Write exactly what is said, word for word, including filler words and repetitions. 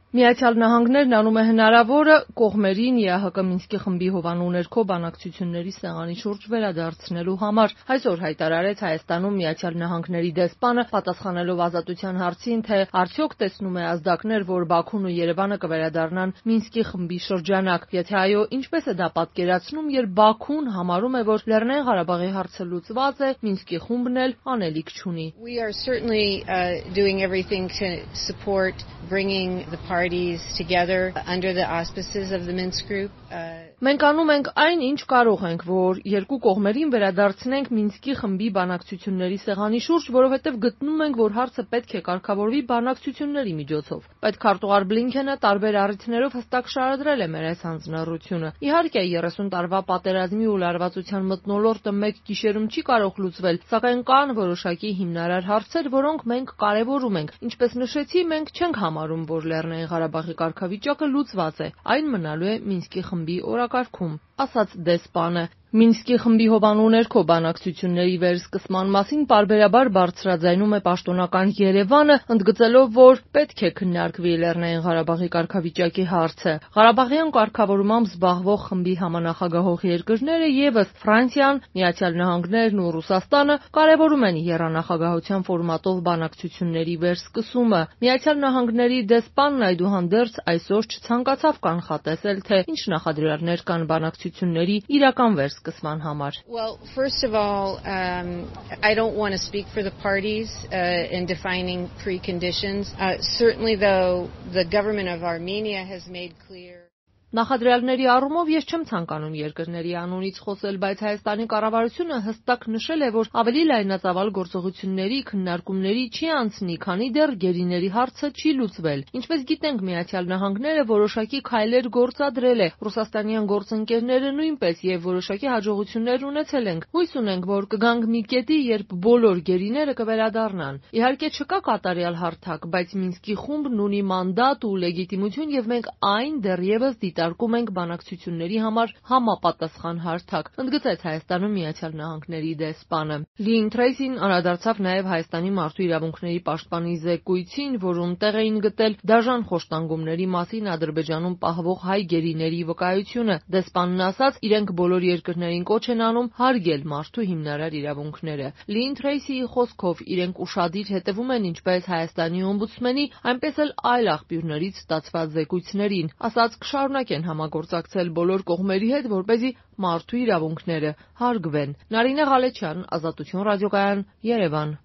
Միացյալ Նահանգներն անում է հնարավորը կողմերին ԵԱՀԿ Մինսկի խմբի հովանու ներքո բանակցությունների սեղանի շուրջ վերադարձնելու համար։ Այսօր հայտարարեց Հայաստանում Միացյալ Նահանգների դեսպանը, պատասխանելով ազատության հարցին, թե արդյոք տեսնում է ազդակներ, որ Բաքուն ու Երևանը կվերադառնան Մինսկի խմբի շրջանակ։ Եթե այո, ինչպես է դա պատկերացնում, երբ Բաքուն համարում է, որ Լեռնային Ղարաբաղի հարցը լուծված է, Մինսկի խումբն էլ անելիք չունի։ We are certainly uh, doing everything to support bringing the parties together under the auspices of the Minsk group. Uh, Մենք անում ենք այն, ինչ կարող ենք, որ երկու կողմերին վերադարձնենք Մինսկի խմբի բանակցությունների սեղանի շուրջ, որովհետև գտնում ենք, որ հարցը պետք է կարգավորվի բանակցությունների միջոցով։ Պետքարտուղար Բլինքենը տարբեր առիթներով հստակ շարադրել է մեր այս հանձնառությունը։ Իհարկե, երեսուն տարվա պատերազմի ու լարվածության մթնոլորտը մեկ գիշերում չի կարող լուծվել, սակայն կան որոշակի հիմնարար հարցեր, որոնք մենք կարևորում ենք։ Ինչպես նշեցի, մենք չենք համարում, որ Լեռնային Ղարաբաղի կարգավիճակը լուծված է։ Այն մնալու է Մինսկի խմբի օրակարգում, ասաց դեսպանը։ Մինսկի խմբի հովանու ներքո բանակցությունների վերսկսման մասին պարբերաբար բարձրաձայնում է պաշտոնական Երևանը, ընդգծելով, որ պետք է քննարկվի Լեռնային Ղարաբաղի կարգավիճակի հարցը։ Ղարաբաղյան կարգավորմամբ զբաղվող խմբի համանախագահող երկրները ևս Ֆրանսիան, Միացյալ Նահանգներն ու Ռուսաստանը կարևորում են եռանախագահության ֆորմատով բանակցությունների վերսկսումը։ Միացյալ Նահանգների դեսպանն այդուհանդերձ այսօր չցանկացավ կանխատեսել, թե ինչ նախադրյալներ կան բանակցությունների իրական վերսկսման սկսման համար. Well, first of all, um, I don't want to speak for the parties uh, in defining preconditions. Uh, certainly, though, the government of Armenia has made clear. Նախադրյալների առումով ես չեմ ցանկանում երկրների անունից խոսել, բայց Հայաստանի կառավարությունը հստակ նշել է, որ ավելի լայնածավալ գործողությունների քննարկումների չի անցնի, քանի դեռ գերիների հարցը չի լուծվել։ Ինչպես գիտենք, Միացյալ Նահանգները որոշակի քայլեր գործադրել է, ռուսաստանյան գործընկերները նույնպես, եւ որոշակի հաջողություններ ունեցել ենք։ Հույս ունենք, որ կգանք մի կետի, երբ բոլոր գերիները կվերադառնան։ Իհարկե չկա կատարյալ հարթակ, բայց Մինսկի խումբն ունի մանդատ ու լեգիտիմություն, եւ մենք այն դեռևս դիտարկում ենք բանակցությունների համար համապատասխան հարթակ, ընդգծեց Հայաստանում Միացյալ Նահանգների դեսպանը։ Լին Թրեյսին անդրադարձավ նաև Հայաստանի մարդու իրավունքների պաշտպանի զեկույցին, որում տեղ էին գտել դաժան խոշտանգումների մասին Ադրբեջանում պահվող հայ գերիների վկայությունը։ Դեսպանն ասաց, իրենք բոլոր երկրներին կոչ են անում հարգել մարդու հիմնարար իրավունքները։ Լին Թրեյսիի խոսքով իրենք ուշադիր հետևում են ինչպես Հայաստանի օմբուդսմենի, այնպես էլ այլ աղբյուրներից ստացված զեկույցներին, ասաց կշարունակեն համագործակցել բոլոր կողմերի հետ, որպեսզի մարդու իրավունքները հարգվեն։ Նարինե Ղալեչյան, Ազատություն ռադիոկայան, Երևան։